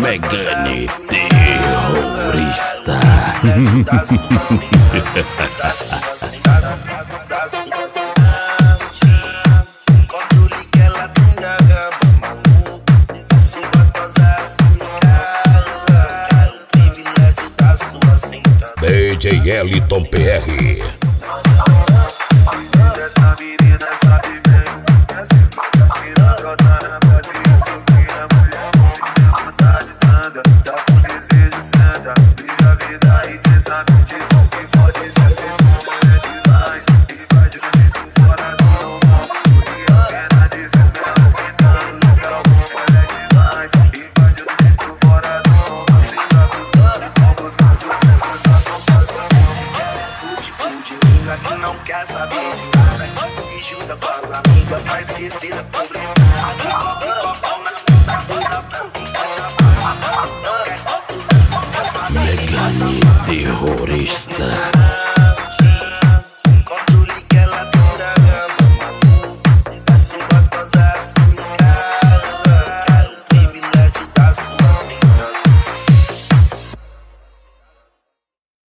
Megane terrorista. DJ Eliton PR. Que não quer saber de nada, que se junta com as amigas pra esquecer das problemas. De copão na puta toda pra ficar chapada. Não quer confusão, só quer fazer. Megane terrorista.